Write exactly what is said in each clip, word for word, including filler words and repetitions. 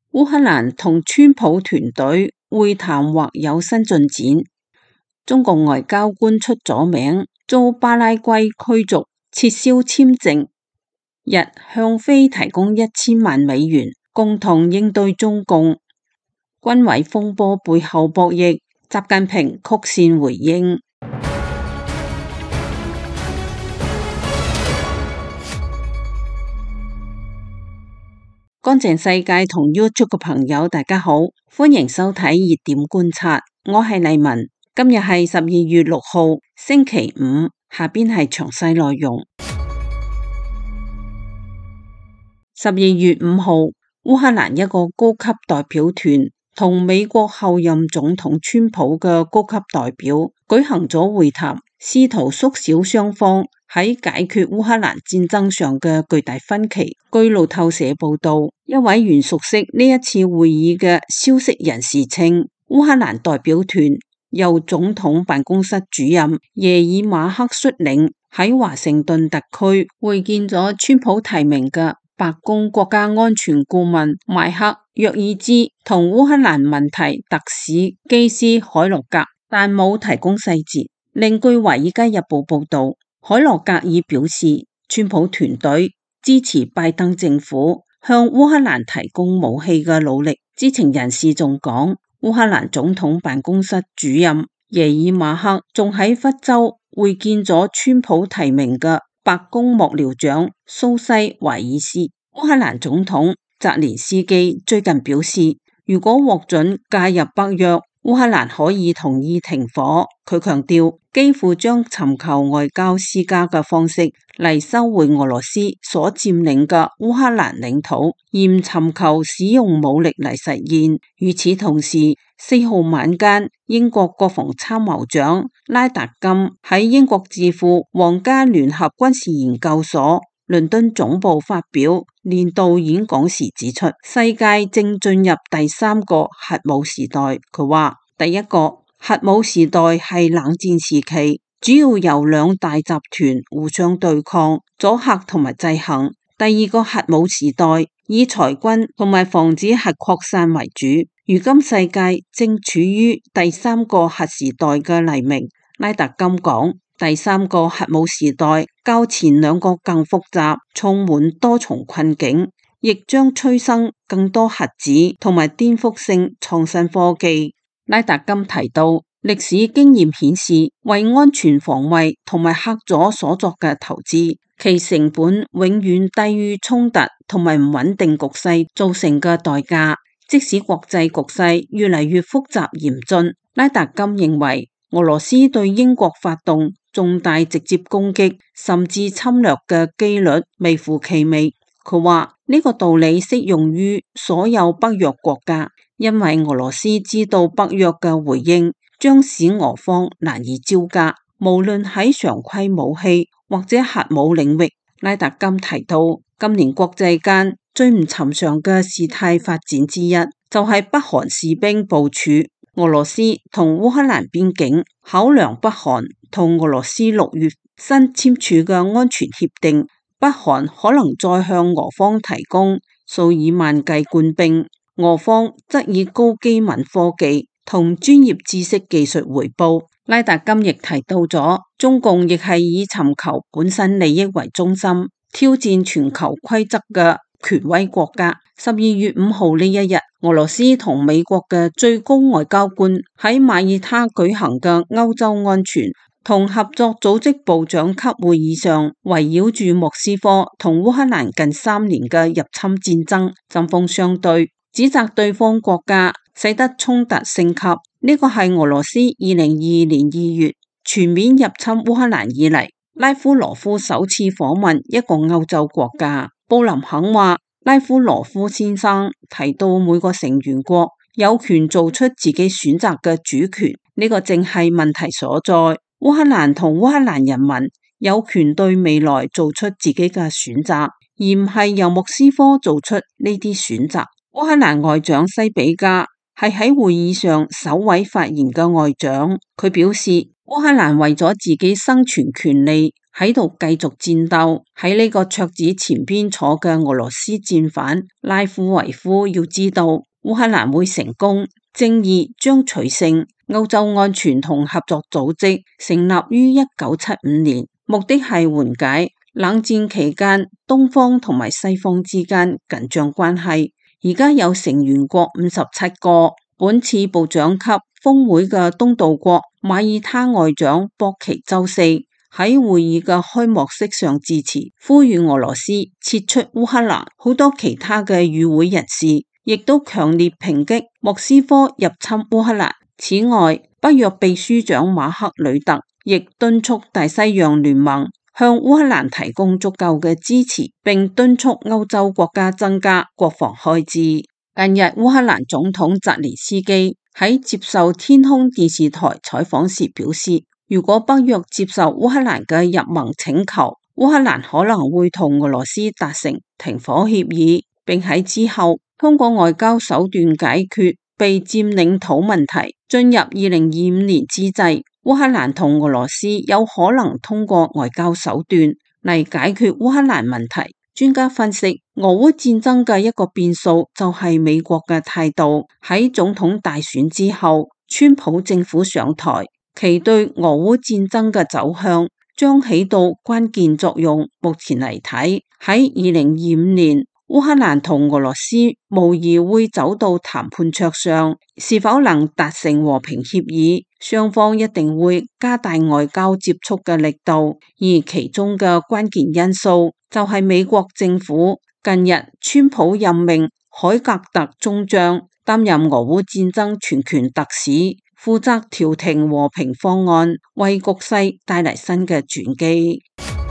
烏克蘭同川普團隊會談或有新進展。中國外交官出咗名，遭巴拉圭驅逐，撤銷簽證。日向非提供一千萬美元，共同應對中共軍委風波背後博弈。習近平曲線回應。乾淨世界同 YouTube 嘅朋友大家好，歡迎收睇熱點觀察，我係麗文。今日係十二月六號星期五，下邊係詳細內容。十二月五號，烏克蘭一個高級代表團同美國後任總統川普嘅高級代表舉行咗會談，試圖縮小雙方喺解決烏克蘭戰爭上嘅巨大分歧。據路透社報道，一位原熟悉呢一次會議嘅消息人士稱，烏克蘭代表團由總統辦公室主任耶爾馬克率領喺華盛頓特區會見咗川普提名嘅白宮國家安全顧問邁克約爾茲同烏克蘭問題特使基斯海洛格，但冇提供細節。另據華爾街日報報道，海洛格已表示川普團隊支持拜登政府向烏克蘭提供武器嘅努力。知情人士仲講，烏克蘭總統辦公室主任耶爾馬克仲喺福州會見咗川普提名嘅白宮幕僚長蘇西懷爾斯。烏克蘭總統澤連斯基最近表示，如果獲准加入北約，烏克蘭可以同意停火。佢強調，基輔將尋求外交施加嘅方式嚟收回俄羅斯所佔領嘅烏克蘭領土，而唔尋求使用武力嚟實現。與此同時，四號晚間，英國國防參謀長拉達金喺英國智庫皇家聯合軍事研究所倫敦總部發表年度演講時指出，世界正進入第三個核武時代。佢話，第一個核武時代係冷戰時期，主要由兩大集團互相對抗、阻嚇同埋制衡。第二個核武時代以裁軍同埋防止核擴散為主。如今世界正處於第三個核時代嘅黎明。拉達金講，第三個核武時代較前兩個更複雜，充滿多重困境，亦將催生更多核子同埋顛覆性創新科技。拉達金提到，歷史經驗顯示，為安全防衛同埋嚇阻所作嘅投資，其成本永遠低於衝突同埋唔穩定局勢造成嘅代價。即使國際局勢越嚟越複雜嚴峻，拉達金認為俄羅斯對英國發動重大直接攻擊甚至侵略嘅機率微乎其微。佢話呢個道理適用於所有北約國家，因為俄羅斯知道北約嘅回應將使俄方難以招架，無論喺常規武器或者核武領域。拉達金提到，今年國際間最唔尋常嘅事態發展之一，就係北韓士兵部署俄羅斯同烏克蘭邊境。考量北韓同俄羅斯六月新簽署嘅安全協定，北韓可能再向俄方提供數以萬計官兵，俄方則以高機敏科技同專業知識技術回報。拉達金亦提到咗，中共亦係以尋求本身利益為中心，挑戰全球規則嘅權威國家。十二月五號呢一日，俄羅斯同美國嘅最高外交官喺馬耳他舉行嘅歐洲安全同合作組織部長級會議上，圍繞住莫斯科同烏克蘭近三年嘅入侵戰爭針鋒相對，指責對方國家使得衝突升級。呢個係俄羅斯二零二二年二月全面入侵烏克蘭以嚟，拉夫羅夫首次訪問一個歐洲國家。布林肯話，拉夫羅夫先生提到每個成員國有權做出自己選擇嘅主權，呢個正係問題所在。烏克蘭同烏克蘭人民有權對未來做出自己嘅選擇，而唔係由莫斯科做出呢啲選擇。烏克蘭外長西比加係喺會議上首位發言嘅外長，佢表示烏克蘭為咗自己生存權利喺度繼續戰鬥。喺呢個桌子前邊坐嘅俄羅斯戰犯拉夫維夫要知道，烏克蘭會成功，正義將取勝。歐洲安全同合作組織成立於一九七五年，目的係緩解冷戰期間東方同埋西方之間緊張關係。而家有成員國五十七個。本次部長級峰會嘅東道國馬耳他外長博奇周四喺會議嘅開幕式上致辭，呼籲俄羅斯撤出烏克蘭。好多其他嘅與會人士亦都強烈抨擊莫斯科入侵烏克蘭。此外，北約秘書長馬克呂特亦敦促大西洋聯盟向烏克蘭提供足夠嘅支持，並敦促歐洲國家增加國防開支。近日，烏克蘭總統澤連斯基喺接受天空電視台採訪時表示，如果北約接受烏克蘭嘅入盟請求，烏克蘭可能會同俄羅斯達成停火協議，並喺之後通過外交手段解決被佔領土問題。進入二零二五年之際，烏克蘭同俄羅斯有可能通過外交手段嚟解決烏克蘭問題。專家分析，俄烏戰爭嘅一個變數就係美國嘅態度。喺總統大選之後，川普政府上台，其對俄烏戰爭嘅走向將起到關鍵作用。目前嚟睇，喺二零二五年，烏克蘭同俄羅斯無疑會走到談判桌上，是否能達成和平協議，雙方一定會加大外交接觸嘅力度，而其中嘅關鍵因素就係美國政府近日川普任命海格特中將擔任俄烏戰爭全權特使，負責調停和平方案，為局勢帶嚟新嘅轉機。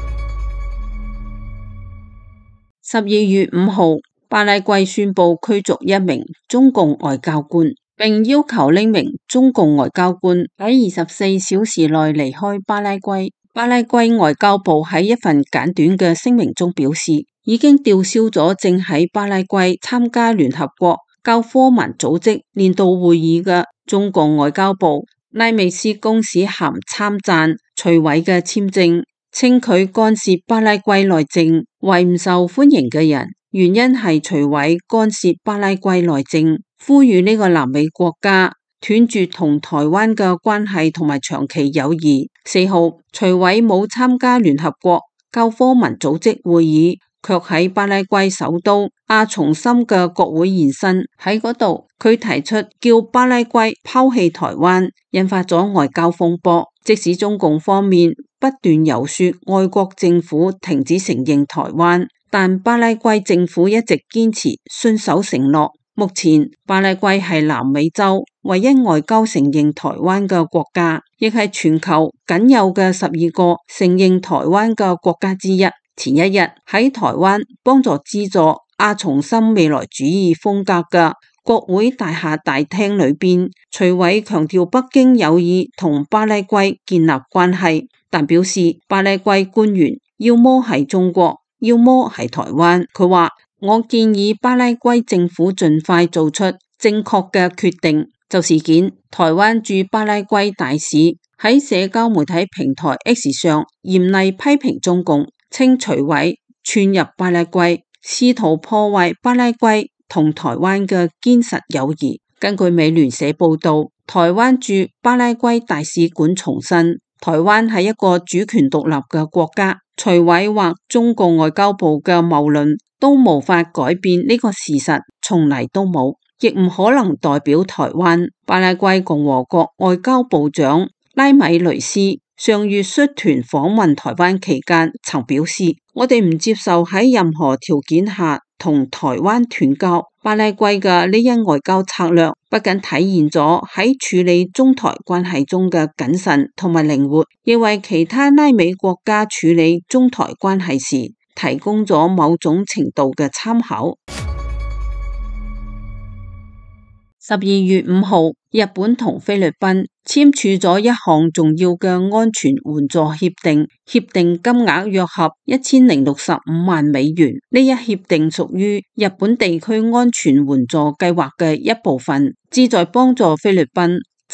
十二月五號，巴拉圭宣布驅逐一名中共外交官，並要求呢名中共外交官喺二十四小時內離開巴拉圭。巴拉圭外交部喺一份簡短嘅聲明中表示，已經吊銷咗正喺巴拉圭參加聯合國教科文組織年度會議嘅中共外交部拉美斯公使函參贊徐偉嘅簽證，稱佢干涉巴拉圭內政，為唔受歡迎嘅人，原因係徐偉干涉巴拉圭內政，呼籲呢個南美國家斷絕同台灣嘅關係同埋長期友誼。四號，徐偉冇參加聯合國教科文組織會議，卻喺巴拉圭首都阿松森嘅國會現身。喺嗰度，佢提出叫巴拉圭拋棄台灣，引發咗外交風波。即使中共方面不斷遊說外國政府停止承認台灣，但巴拉圭政府一直堅持信守承諾。目前，巴拉圭係南美洲唯一外交承認台灣嘅國家，亦係全球僅有嘅十二個承認台灣嘅國家之一。前一日喺台灣幫助資助阿松森未來主義風格嘅國會大廈大廳裏邊，徐偉強調北京有意同巴拉圭建立關係，但表示巴拉圭官員要麼係中國，要麼係台灣。佢話：我建議巴拉圭政府盡快做出正確嘅決定。就事件，台灣駐巴拉圭大使喺社交媒體平台 X 上嚴厲批評中共，稱徐偉竄入巴拉圭，試圖破壞巴拉圭同台灣嘅堅實友誼。根據美聯社報道，台灣駐巴拉圭大使館重申，台灣係一個主權獨立嘅國家。徐偉或中共外交部嘅謬論都無法改變呢個事實，從嚟都冇，亦唔可能代表台灣。巴拉圭共和國外交部長拉米雷斯上月率團訪問台灣期間曾表示，我哋唔接受喺任何條件下同台灣斷交。巴拉圭嘅呢一外交策略不僅體現咗喺處理中台關係中嘅謹慎同埋靈活，亦為其他拉美國家處理中台關係時提供咗某種程度嘅參考。十二月五號，日本同菲律賓簽署咗一項重要嘅安全援助協定，協定金額約合一千零六十五萬美元。呢一協定屬於日本地區安全援助計劃嘅一部分，旨在幫助菲律賓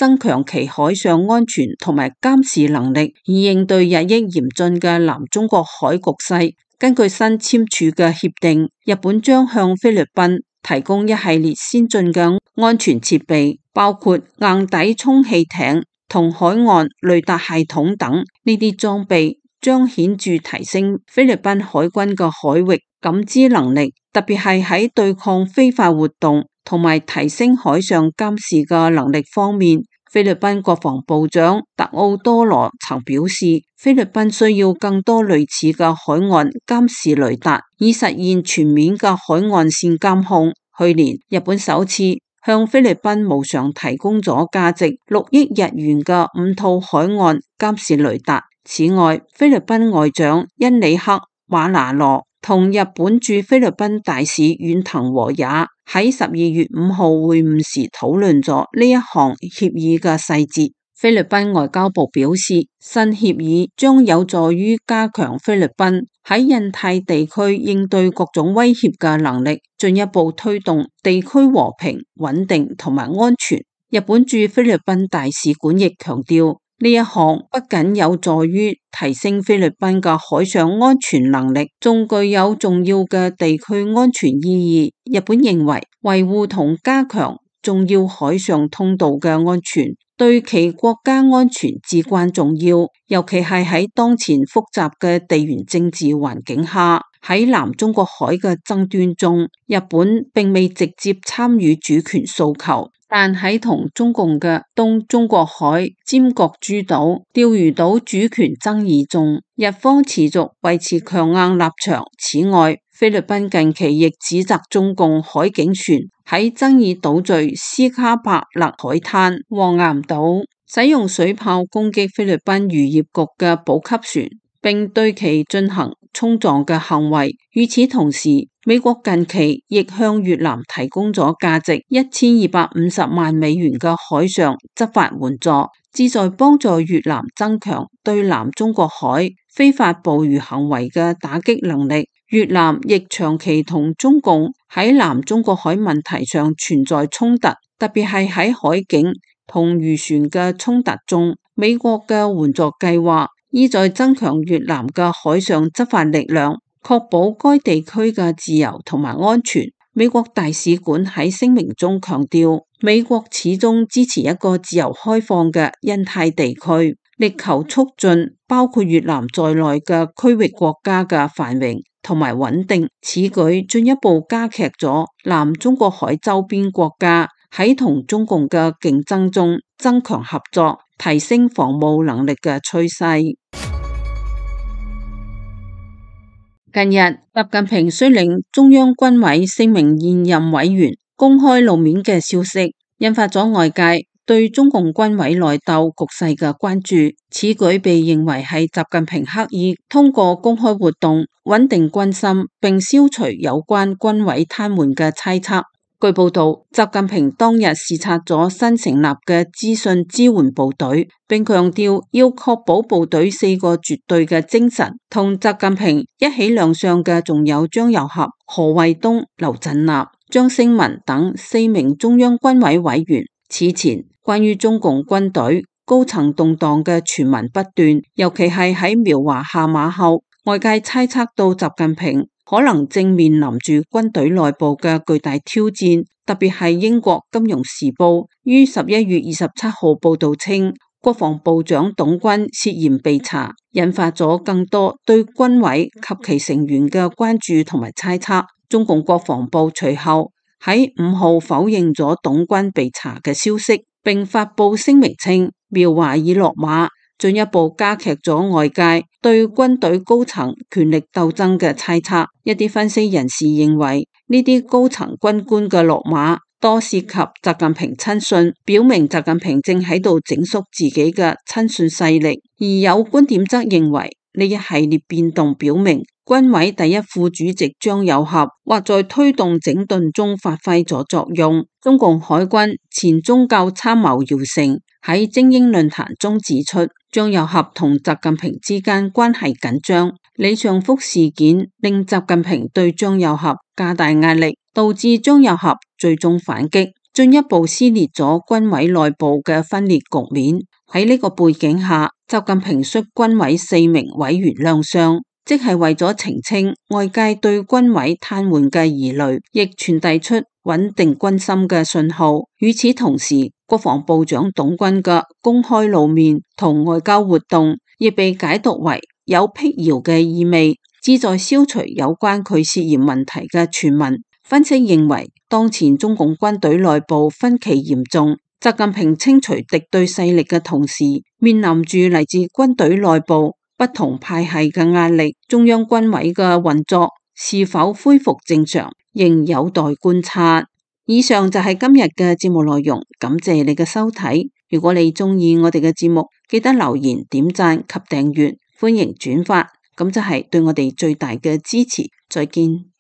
增強其海上安全同埋監視能力，以應對日益嚴峻嘅南中國海局勢。根據新簽署嘅協定，日本將向菲律賓提供一系列先進嘅安全設備，包括硬底充氣艇同海岸雷達系統等。呢啲裝備將顯著提升菲律賓海軍嘅海域感知能力，特別係喺對抗非法活動同埋提升海上監視嘅能力方面。菲律賓國防部長特奧多羅曾表示，菲律賓需要更多類似嘅海岸監視雷達，以實現全面嘅海岸線監控。去年，日本首次向菲律賓無償提供咗價值六億日元嘅五套海岸監視雷達。此外，菲律賓外長恩里克馬拿羅同日本駐菲律賓大使遠藤和也喺十二月五號會晤時討論咗呢一項協議嘅細節。菲律賓外交部表示，新協議將有助於加強菲律賓喺印太地區應對各種威脅嘅能力，進一步推動地區和平、穩定同埋安全。日本駐菲律賓大使館亦強調，呢一項不僅有助於提升菲律賓嘅海上安全能力，仲具有重要嘅地區安全意義。日本認為維護同加強重要海上通道嘅安全，對其國家安全至關重要，尤其係喺當前複雜嘅地緣政治環境下。喺南中國海嘅爭端中，日本並未直接參與主權訴求，但喺同中共嘅東中國海、尖閣諸島、釣魚島主權爭議中，日方持續維持強硬立場。此外，菲律賓近期亦指責中共海警船喺爭議島嶼斯卡帕勒海灘、黃岩島使用水炮攻擊菲律賓漁業局嘅補給船，並對其進行衝撞嘅行為。與此同時，美國近期亦向越南提供咗價值一千二百五十萬美元嘅海上執法援助，旨在幫助越南增強對南中國海非法捕魚行為嘅打擊能力。越南亦長期同中共喺南中國海問題上存在衝突，特別係喺海警同漁船嘅衝突中。美國嘅援助計劃意在增強越南嘅海上執法力量，確保該地區嘅自由同埋安全。美國大使館喺聲明中強調，美國始終支持一個自由開放嘅印太地區，力求促進包括越南在內嘅區域國家嘅繁榮同埋穩定。此舉進一步加劇咗南中國海周邊國家喺同中共嘅競爭中增強合作、提升防務能力嘅趨勢。近日，習近平率領中央軍委四名現任委員公開露面嘅消息，引發咗外界對中共軍委內鬥局勢嘅關注。此舉被認為係習近平刻意通過公開活動穩定軍心，並消除有關軍委癱瘓嘅猜測。據報道，習近平當日視察咗新成立嘅資訊支援部隊，並強調要確保部隊四個絕對嘅精神。同習近平一起亮相嘅仲有張又俠、何衛東、劉振立、張星文等四名中央軍委委員。此前，關於中共軍隊高層動盪嘅傳聞不斷，尤其係喺苗華下馬後，外界猜測到習近平可能正面臨住軍隊內部嘅巨大挑戰，特別係英國金融時報於十一月二十七號報道稱，國防部長董軍涉嫌被查，引發咗更多對軍委及其成員嘅關注同埋猜測。中共國防部隨後喺五號否認咗董軍被查嘅消息，並發布聲明稱，苗華已落馬，進一步加劇咗外界對軍隊高層權力鬥爭嘅猜測。一啲分析人士認為，呢啲高層軍官嘅落馬多涉及習近平親信，表明習近平正喺度整肅自己嘅親信勢力。而有觀點則認為，呢一系列變動表明，軍委第一副主席張又俠或在推動整頓中發揮咗作用。中共海軍前宗教參謀姚成喺精英論壇中指出，張又俠同習近平之間關係緊張，李尚福事件令習近平對張又俠加大壓力，導致張又俠最終反擊。 進一步撕裂咗軍委內部嘅分裂局面。喺呢個背景下，習近平率軍委四名委員亮相，即係為咗澄清外界對軍委癱瘓嘅疑慮，亦傳遞出穩定軍心嘅信號。與此同時，國防部長董軍嘅公開露面同外交活動，亦被解讀為有辟謠嘅意味，旨在消除有關佢涉嫌問題嘅傳聞。分析認為，當前中共軍隊內部分歧嚴重，習近平清除敵對勢力嘅同時，面臨住嚟自軍隊內部不同派系嘅壓力。中央軍委嘅運作是否恢復正常，仍有待觀察。以上就係今日嘅節目內容，感謝你嘅收睇。如果你中意我哋嘅節目，記得留言、點讚及訂閱，歡迎轉發，咁就係對我哋最大嘅支持。再見。